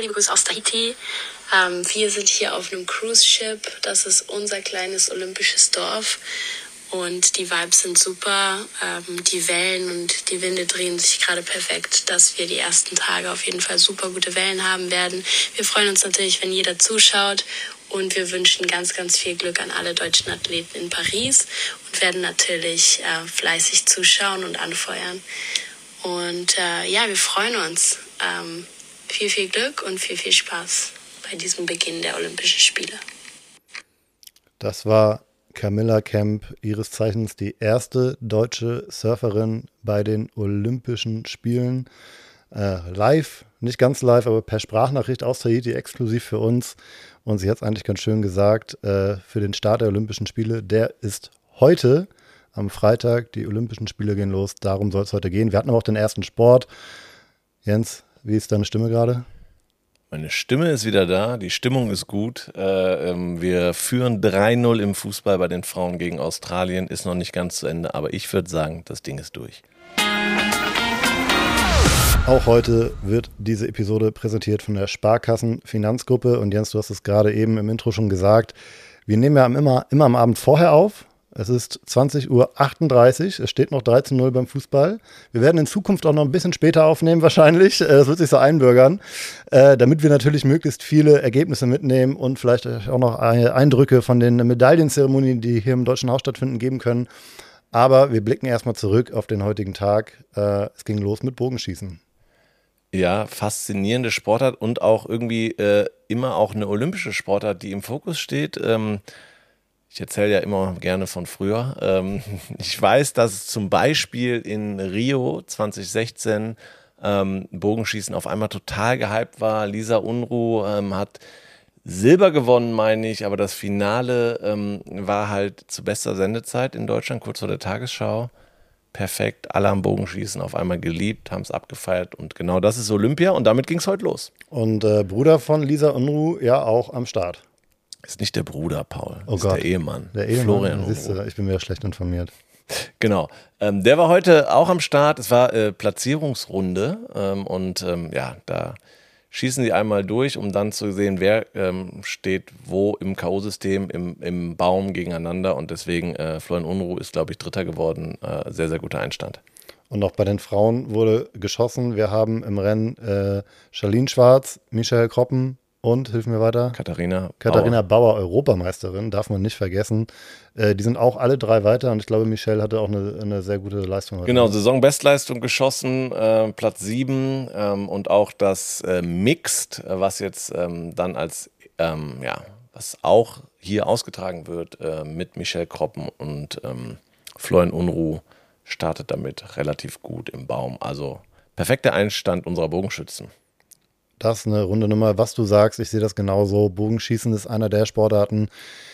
liebe Grüße aus Tahiti. Wir sind hier auf einem Cruise-Ship. Das ist unser kleines olympisches Dorf. Und die Vibes sind super. Die Wellen und die Winde drehen sich gerade perfekt, dass wir die ersten Tage auf jeden Fall super gute Wellen haben werden. Wir freuen uns natürlich, wenn jeder zuschaut. Und wir wünschen ganz, ganz viel Glück an alle deutschen Athleten in Paris und werden natürlich fleißig zuschauen und anfeuern. Und wir freuen uns. Viel, viel Glück und viel, viel Spaß bei diesem Beginn der Olympischen Spiele. Das war Camilla Kemp, ihres Zeichens die erste deutsche Surferin bei den Olympischen Spielen. Live, nicht ganz live, aber per Sprachnachricht aus Tahiti, exklusiv für uns. Und sie hat es eigentlich ganz schön gesagt, für den Start der Olympischen Spiele, der ist heute, am Freitag. Die Olympischen Spiele gehen los, darum soll es heute gehen. Wir hatten aber auch den ersten Sport. Jens, wie ist deine Stimme gerade? Meine Stimme ist wieder da, die Stimmung ist gut. Wir führen 3-0 im Fußball bei den Frauen gegen Australien, ist noch nicht ganz zu Ende, aber ich würde sagen, das Ding ist durch. Auch heute wird diese Episode präsentiert von der Sparkassen Finanzgruppe. Und Jens, du hast es gerade eben im Intro schon gesagt, wir nehmen ja immer am Abend vorher auf. Es ist 20:38 Uhr, es steht noch 13:0 beim Fußball. Wir werden in Zukunft auch noch ein bisschen später aufnehmen wahrscheinlich, das wird sich so einbürgern, damit wir natürlich möglichst viele Ergebnisse mitnehmen und vielleicht auch noch Eindrücke von den Medaillenzeremonien, die hier im Deutschen Haus stattfinden, geben können. Aber wir blicken erstmal zurück auf den heutigen Tag. Es ging los mit Bogenschießen. Ja, faszinierende Sportart und auch irgendwie immer auch eine olympische Sportart, die im Fokus steht. Ich erzähle ja immer gerne von früher. Ich weiß, dass es zum Beispiel in Rio 2016 Bogenschießen auf einmal total gehypt war. Lisa Unruh hat Silber gewonnen, meine ich, aber das Finale war halt zu bester Sendezeit in Deutschland, kurz vor der Tagesschau. Perfekt, alle am Bogenschießen auf einmal geliebt, haben es abgefeiert und genau das ist Olympia und damit ging es heute los. Und Bruder von Lisa Unruh ja auch am Start. Ist nicht der Bruder, Paul. Oh ist Gott. Der Ehemann. Der Ehemann, Florian. siehst du, ich bin wieder schlecht informiert. Genau. Der war heute auch am Start. Es war Platzierungsrunde da schießen die einmal durch, um dann zu sehen, wer steht wo im K.O.-System, im Baum gegeneinander und deswegen Florian Unruh ist, glaube ich, Dritter geworden. Sehr, sehr guter Einstand. Und auch bei den Frauen wurde geschossen. Wir haben im Rennen Charlene Schwarz, Michael Kroppen und, hilf mir weiter, Katharina Bauer, Europameisterin, darf man nicht vergessen. Die sind auch alle drei weiter und ich glaube, Michelle hatte auch eine sehr gute Leistung heute. Genau, Saisonbestleistung geschossen, Platz 7 und auch das Mixed, was jetzt dann als, was auch hier ausgetragen wird mit Michelle Kroppen und Florian Unruh startet damit relativ gut im Baum. Also perfekter Einstand unserer Bogenschützen. Das ist eine runde Nummer. Was du sagst, ich sehe das genauso. Bogenschießen ist einer der Sportarten.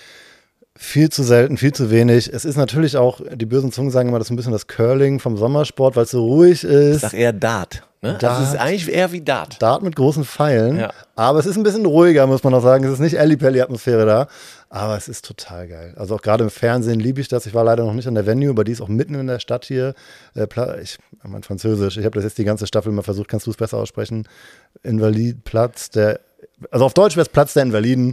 Viel zu selten, viel zu wenig. Es ist natürlich auch, die bösen Zungen sagen immer, das ist ein bisschen das Curling vom Sommersport, weil es so ruhig ist. Ich sag eher Dart. Ne? Dart. Das ist eigentlich eher wie Dart. Dart mit großen Pfeilen. Ja. Aber es ist ein bisschen ruhiger, muss man auch sagen. Es ist nicht Ellipelli-Atmosphäre da. Aber es ist total geil. Also auch gerade im Fernsehen liebe ich das. Ich war leider noch nicht an der Venue, aber die ist auch mitten in der Stadt hier. Mein Französisch, ich habe das jetzt die ganze Staffel mal versucht. Kannst du es besser aussprechen? Invalidplatz also auf Deutsch wäre es Platz der Invaliden.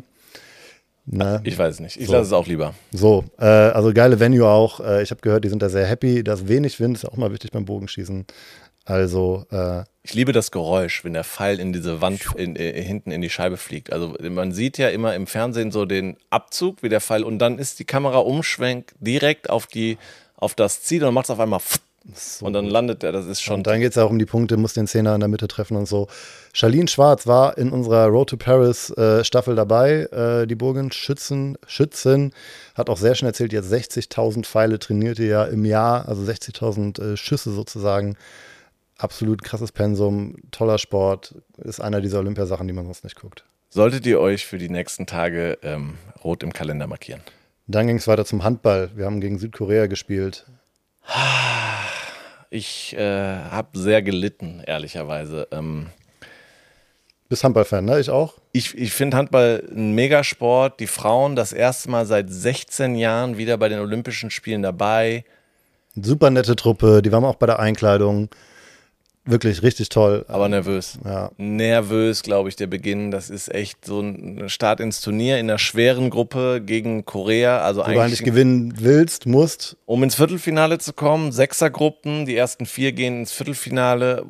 Na, ich weiß es nicht. Ich lasse es auch lieber. So, also geile Venue auch. Ich habe gehört, die sind da sehr happy. Da ist wenig Wind, ist auch mal wichtig beim Bogenschießen. Also, ich liebe das Geräusch, wenn der Pfeil in diese Wand hinten in die Scheibe fliegt. Also man sieht ja immer im Fernsehen so den Abzug, wie der Pfeil, und dann ist die Kamera umschwenkt direkt auf das Ziel und dann macht es auf einmal so und dann landet er. Das ist schon. Und dann geht es auch um die Punkte, muss den Zehner in der Mitte treffen und so. Charlene Schwarz war in unserer Road to Paris Staffel dabei. Die Bogenschützin hat auch sehr schön erzählt, die hat 60.000 Pfeile trainierte ja im Jahr, also 60.000 Schüsse sozusagen. Absolut krasses Pensum, toller Sport, ist einer dieser Olympiasachen, die man sonst nicht guckt. Solltet ihr euch für die nächsten Tage rot im Kalender markieren? Dann ging es weiter zum Handball. Wir haben gegen Südkorea gespielt. Ich habe sehr gelitten, ehrlicherweise. Bist Handballfan, ne? Ich auch. Ich finde Handball ein Megasport. Die Frauen das erste Mal seit 16 Jahren wieder bei den Olympischen Spielen dabei. Super nette Truppe, die waren auch bei der Einkleidung. wirklich richtig toll. Aber nervös. Ja. Nervös, glaube ich, der Beginn. Das ist echt so ein Start ins Turnier in einer schweren Gruppe gegen Korea. Also Wo du eigentlich gewinnen willst, musst. Um ins Viertelfinale zu kommen, 6er-Gruppen, die ersten 4 gehen ins Viertelfinale.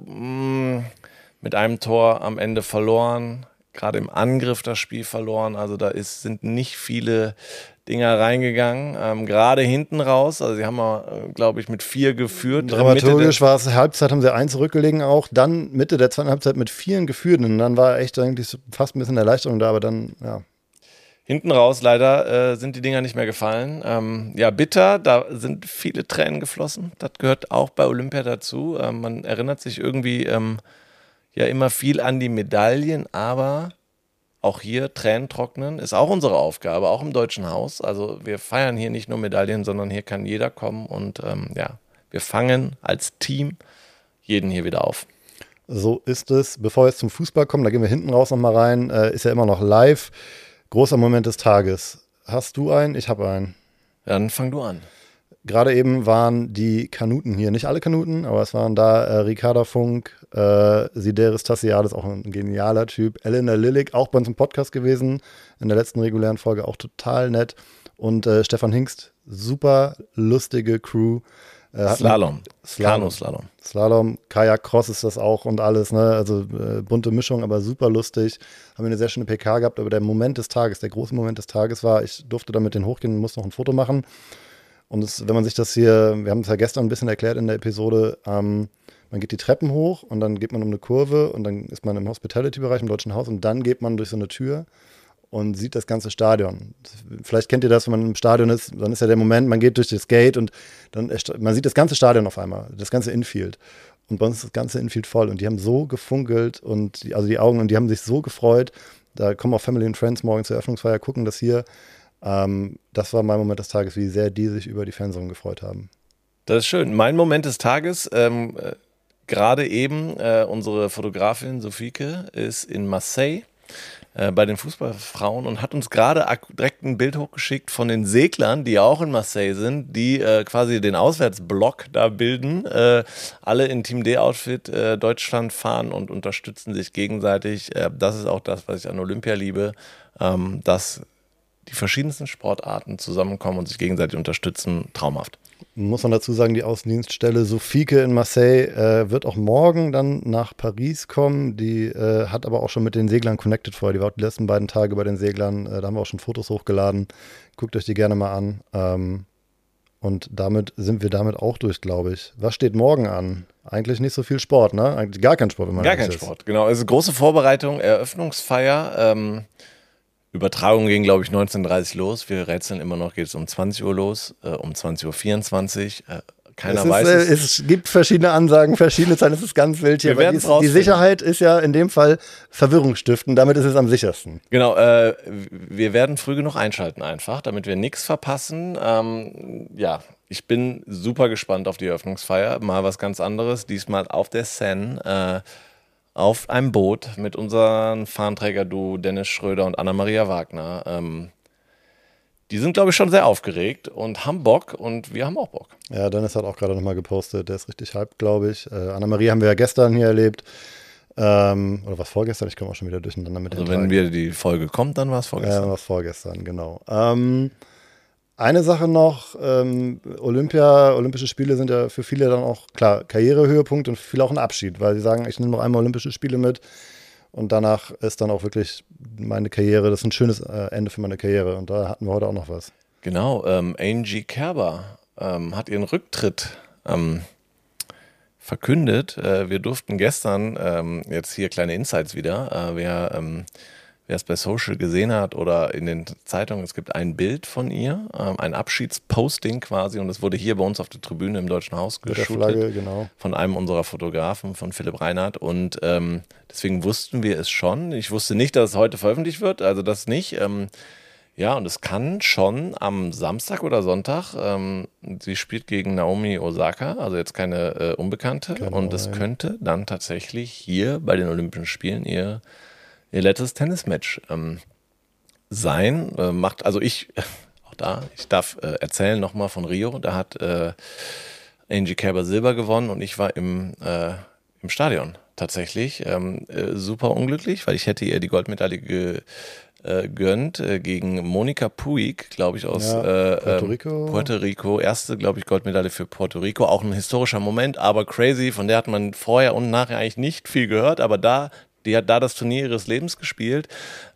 Mit einem Tor am Ende verloren. Gerade im Angriff das Spiel verloren. Also da sind nicht viele Dinger reingegangen, gerade hinten raus, also sie haben mal, glaube ich, mit 4 geführt. Dramaturgisch war es, Halbzeit haben sie 1 zurückgelegen auch, dann Mitte der zweiten Halbzeit mit 4 geführt und dann war echt eigentlich fast ein bisschen Erleichterung da, aber dann, ja. Hinten raus leider sind die Dinger nicht mehr gefallen. Ja, bitter, da sind viele Tränen geflossen, das gehört auch bei Olympia dazu. Man erinnert sich irgendwie ja immer viel an die Medaillen, aber auch hier Tränen trocknen ist auch unsere Aufgabe, auch im Deutschen Haus. Also wir feiern hier nicht nur Medaillen, sondern hier kann jeder kommen und ja, wir fangen als Team jeden hier wieder auf. So ist es. Bevor wir jetzt zum Fußball kommen, da gehen wir hinten raus nochmal rein, ist ja immer noch live. Großer Moment des Tages. Hast du einen? Ich habe einen. Dann fang du an. Gerade eben waren die Kanuten hier, nicht alle Kanuten, aber es waren da Ricarda Funk, Sideris Tassiadis, auch ein genialer Typ, Elena Lillig, auch bei uns im Podcast gewesen, in der letzten regulären Folge, auch total nett, und Stefan Hingst, super lustige Crew. Slalom. Slalom, Kajak, Cross ist das auch und alles, ne? Also bunte Mischung, aber super lustig. Haben wir eine sehr schöne PK gehabt, aber der Moment des Tages, der große Moment des Tages war, ich durfte da mit denen hochgehen und musste noch ein Foto machen. Und wenn man sich das hier, wir haben es ja gestern ein bisschen erklärt in der Episode, man geht die Treppen hoch und dann geht man um eine Kurve und dann ist man im Hospitality-Bereich im Deutschen Haus und dann geht man durch so eine Tür und sieht das ganze Stadion. Vielleicht kennt ihr das, wenn man im Stadion ist, dann ist ja der Moment, man geht durch das Gate und dann man sieht das ganze Stadion auf einmal, das ganze Infield. Und bei uns ist das ganze Infield voll und die haben so gefunkelt und die Augen, und die haben sich so gefreut. Da kommen auch Family and Friends morgen zur Eröffnungsfeier, gucken das hier. Das war mein Moment des Tages, wie sehr die sich über die Fansaison gefreut haben. Das ist schön. Mein Moment des Tages, gerade eben, unsere Fotografin Sofieke ist in Marseille bei den Fußballfrauen und hat uns gerade direkt ein Bild hochgeschickt von den Seglern, die auch in Marseille sind, die quasi den Auswärtsblock da bilden. Alle in Team D-Outfit Deutschland fahren und unterstützen sich gegenseitig. Das ist auch das, was ich an Olympia liebe, dass die verschiedensten Sportarten zusammenkommen und sich gegenseitig unterstützen, traumhaft. Muss man dazu sagen, die Außendienststelle Sofieke in Marseille wird auch morgen dann nach Paris kommen. Die hat aber auch schon mit den Seglern connected vorher. Die war auch die letzten beiden Tage bei den Seglern. Da haben wir auch schon Fotos hochgeladen. Guckt euch die gerne mal an. Und damit sind wir auch durch, glaube ich. Was steht morgen an? Eigentlich nicht so viel Sport, ne? Eigentlich gar kein Sport, wenn man gar kein Sport, genau. Also große Vorbereitung, Eröffnungsfeier. Übertragung ging, glaube ich, 19:30 los. Wir rätseln immer noch, geht es um 20 Uhr los, um 20:24 Uhr. Keiner weiß es. Es gibt verschiedene Ansagen, verschiedene Zeiten, es ist ganz wild hier. Wir aber die Sicherheit ist ja in dem Fall Verwirrung stiften, damit ist es am sichersten. Genau, wir werden früh genug einschalten einfach, damit wir nichts verpassen. Ja, ich bin super gespannt auf die Eröffnungsfeier. Mal was ganz anderes, diesmal auf der Seine, auf einem Boot mit unseren Fahnenträger-Duo Dennis Schröder und Anna-Maria Wagner. Die sind, glaube ich, schon sehr aufgeregt und haben Bock und wir haben auch Bock. Ja, Dennis hat auch gerade nochmal gepostet, der ist richtig hyped, glaube ich. Anna-Maria haben wir ja gestern hier erlebt. Oder was vorgestern? Ich komme auch schon wieder durcheinander mit den Tagen. Wenn die Folge kommt, dann war es vorgestern. Ja, dann war es vorgestern, genau. Eine Sache noch, Olympische Spiele sind ja für viele dann auch, klar, Karrierehöhepunkt und für viele auch ein Abschied, weil sie sagen, ich nehme noch einmal Olympische Spiele mit und danach ist dann auch wirklich meine Karriere, das ist ein schönes Ende für meine Karriere und da hatten wir heute auch noch was. Genau, Angie Kerber hat ihren Rücktritt verkündet. Wir durften gestern, jetzt hier kleine Insights wieder, wer es bei Social gesehen hat oder in den Zeitungen, es gibt ein Bild von ihr, ein Abschiedsposting quasi und es wurde hier bei uns auf der Tribüne im Deutschen Haus geshootet. Flagge, genau. Von einem unserer Fotografen, von Philipp Reinhardt und deswegen wussten wir es schon. Ich wusste nicht, dass es heute veröffentlicht wird, also das nicht. Ja, und es kann schon am Samstag oder Sonntag, sie spielt gegen Naomi Osaka, also jetzt keine Unbekannte Genau, und es könnte dann tatsächlich hier bei den Olympischen Spielen ihr letztes Tennismatch sein. Ich darf erzählen nochmal von Rio, da hat Angie Kerber Silber gewonnen und ich war im im Stadion tatsächlich. Super unglücklich, weil ich hätte ihr die Goldmedaille gegönnt gegen Monica Puig, glaube ich, aus Puerto Rico. Erste, glaube ich, Goldmedaille für Puerto Rico. Auch ein historischer Moment, aber crazy. Von der hat man vorher und nachher eigentlich nicht viel gehört, aber die hat da das Turnier ihres Lebens gespielt.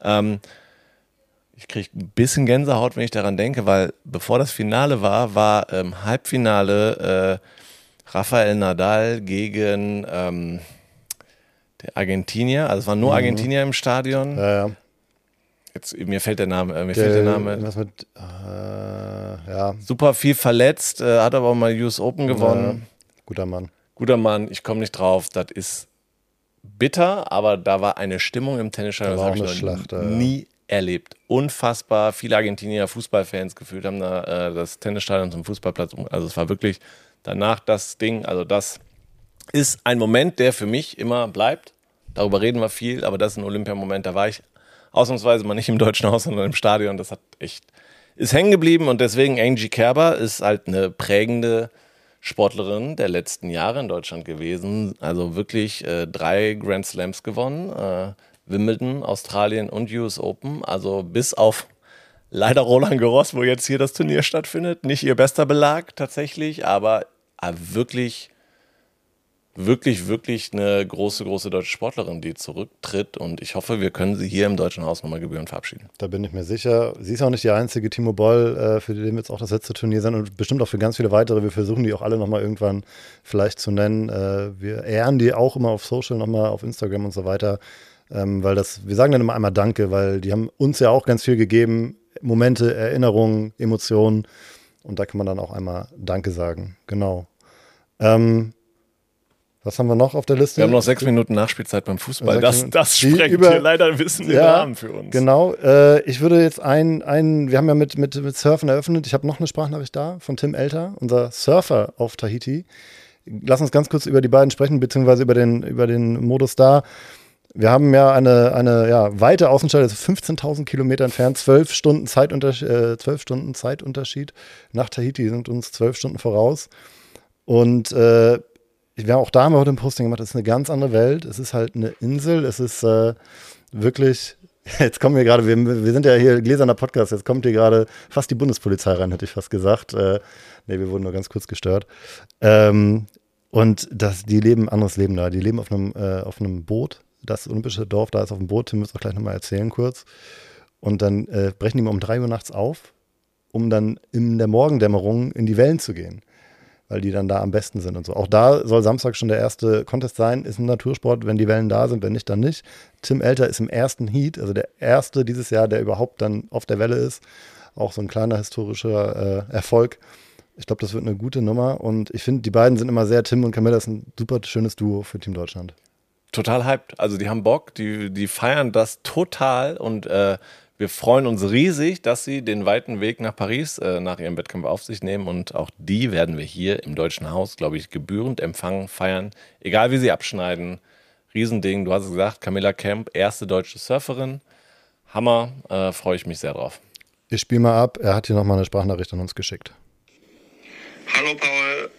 Ich kriege ein bisschen Gänsehaut, wenn ich daran denke, weil bevor das Finale war Halbfinale Rafael Nadal gegen der Argentinier. Also es waren nur Argentinier im Stadion. Ja. Jetzt, mir fällt der Name. Was mit, ja. Super viel verletzt, hat aber auch mal US Open gewonnen. Guter Mann. Guter Mann, ich komme nicht drauf. Das ist bitter, aber da war eine Stimmung im Tennisstadion, das habe ich noch nie erlebt. Unfassbar. Viele Argentinier Fußballfans gefühlt haben da das Tennisstadion zum Fußballplatz. Also es war wirklich danach das Ding. Also das ist ein Moment, der für mich immer bleibt. Darüber reden wir viel, aber das ist ein Olympiamoment. Da war ich ausnahmsweise mal nicht im Deutschen Haus, sondern im Stadion. Das ist hängen geblieben und deswegen Angie Kerber ist halt eine prägende Sportlerin der letzten Jahre in Deutschland gewesen. Also wirklich 3 Grand Slams gewonnen. Wimbledon, Australien und US Open. Also bis auf leider Roland Garros, wo jetzt hier das Turnier stattfindet. Nicht ihr bester Belag tatsächlich, aber wirklich eine große deutsche Sportlerin, die zurücktritt. Und ich hoffe, wir können sie hier im Deutschen Haus nochmal gebührend verabschieden. Da bin ich mir sicher. Sie ist auch nicht die einzige. Timo Boll, für den wird es auch das letzte Turnier sein und bestimmt auch für ganz viele weitere. Wir versuchen die auch alle nochmal irgendwann vielleicht zu nennen. Wir ehren die auch immer auf Social, nochmal auf Instagram und so weiter. Weil wir sagen dann immer einmal Danke, weil die haben uns ja auch ganz viel gegeben. Momente, Erinnerungen, Emotionen. Und da kann man dann auch einmal Danke sagen. Genau. Was haben wir noch auf der Liste? Wir haben noch 6 Minuten Nachspielzeit beim Fußball. Das sprengt hier leider ein bisschen den Rahmen für uns. Genau. Ich würde jetzt wir haben ja mit Surfen eröffnet. Ich habe noch eine Sprachnachricht da von Tim Elter, unser Surfer auf Tahiti. Lass uns ganz kurz über die beiden sprechen, beziehungsweise über den Modus da. Wir haben ja eine weite Außenstelle, das ist 15.000 Kilometer entfernt, 12 Stunden Zeitunterschied nach Tahiti, sind uns 12 Stunden voraus. Und auch da haben wir heute ein Posting gemacht, es ist eine ganz andere Welt, es ist halt eine Insel, es ist wirklich, jetzt kommen wir gerade, wir sind ja hier gläserner Podcast, jetzt kommt hier gerade fast die Bundespolizei rein, hätte ich fast gesagt. Wir wurden nur ganz kurz gestört. Und die leben ein anderes Leben da, die leben auf einem Boot. Das olympische Dorf, da ist auf dem Boot, Tim wird es auch gleich nochmal erzählen kurz. Und dann brechen die mal um 3 Uhr nachts auf, um dann in der Morgendämmerung in die Wellen zu gehen, weil die dann da am besten sind und so. Auch da soll Samstag schon der erste Contest sein, ist ein Natursport, wenn die Wellen da sind, wenn nicht, dann nicht. Tim Elter ist im ersten Heat, also der erste dieses Jahr, der überhaupt dann auf der Welle ist. Auch so ein kleiner historischer Erfolg. Ich glaube, das wird eine gute Nummer und ich finde, die beiden sind immer Tim und Camilla ist ein super schönes Duo für Team Deutschland. Total hyped. Also die haben Bock, die feiern das total und wir freuen uns riesig, dass sie den weiten Weg nach Paris nach ihrem Wettkampf auf sich nehmen und auch die werden wir hier im Deutschen Haus, glaube ich, gebührend empfangen, feiern, egal wie sie abschneiden. Riesending, du hast es gesagt, Camilla Kemp, erste deutsche Surferin. Hammer, freue ich mich sehr drauf. Ich spiele mal ab, er hat hier nochmal eine Sprachnachricht an uns geschickt. Hallo Paul,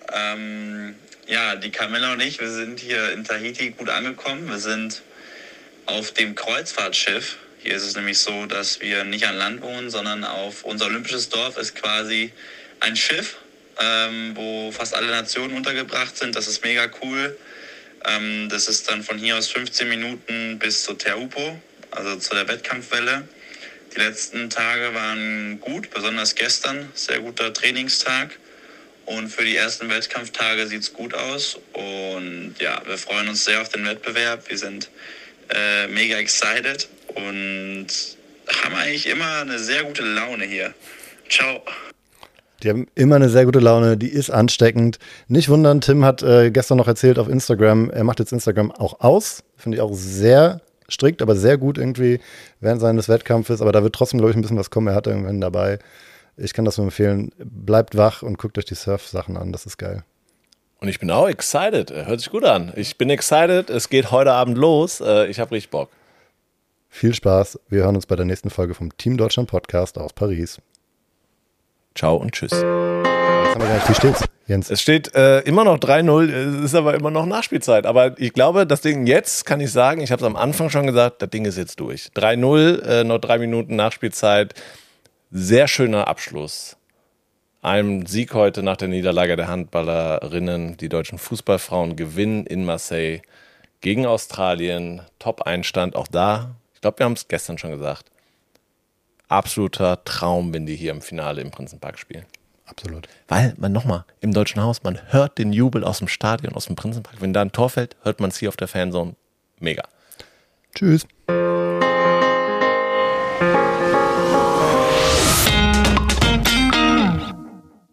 die Camilla und ich, wir sind hier in Tahiti gut angekommen. Wir sind auf dem Kreuzfahrtschiff. Hier ist es nämlich so, dass wir nicht an Land wohnen, sondern auf unser olympisches Dorf ist quasi ein Schiff, wo fast alle Nationen untergebracht sind. Das ist mega cool. Das ist dann von hier aus 15 Minuten bis zu Teupo, also zu der Wettkampfwelle. Die letzten Tage waren gut, besonders gestern, sehr guter Trainingstag. Und für die ersten Wettkampftage sieht es gut aus. Und ja, wir freuen uns sehr auf den Wettbewerb. Wir sind mega excited und haben eigentlich immer eine sehr gute Laune hier. Ciao. Die haben immer eine sehr gute Laune, die ist ansteckend. Nicht wundern, Tim hat gestern noch erzählt auf Instagram, er macht jetzt Instagram auch aus. Finde ich auch sehr strikt, aber sehr gut irgendwie während seines Wettkampfes. Aber da wird trotzdem, glaube ich, ein bisschen was kommen. Er hat irgendwann dabei. Ich kann das nur empfehlen. Bleibt wach und guckt euch die Surf-Sachen an. Das ist geil. Und ich bin auch excited. Hört sich gut an. Ich bin excited. Es geht heute Abend los. Ich habe richtig Bock. Viel Spaß. Wir hören uns bei der nächsten Folge vom Team Deutschland Podcast aus Paris. Ciao und tschüss. haben wir gar nicht. Wie steht's, Jens? Es steht immer noch 3-0, es ist aber immer noch Nachspielzeit. Aber ich glaube, das Ding jetzt, kann ich sagen, ich habe es am Anfang schon gesagt, das Ding ist jetzt durch. 3-0, noch 3 Minuten Nachspielzeit. Sehr schöner Abschluss. Ein Sieg heute nach der Niederlage der Handballerinnen. Die deutschen Fußballfrauen gewinnen in Marseille gegen Australien. Top-Einstand, auch da. Ich glaube, wir haben es gestern schon gesagt. Absoluter Traum, wenn die hier im Finale im Prinzenpark spielen. Absolut. Weil man nochmal im Deutschen Haus, man hört den Jubel aus dem Stadion, aus dem Prinzenpark. Wenn da ein Tor fällt, hört man es hier auf der Fanzone. Mega. Tschüss.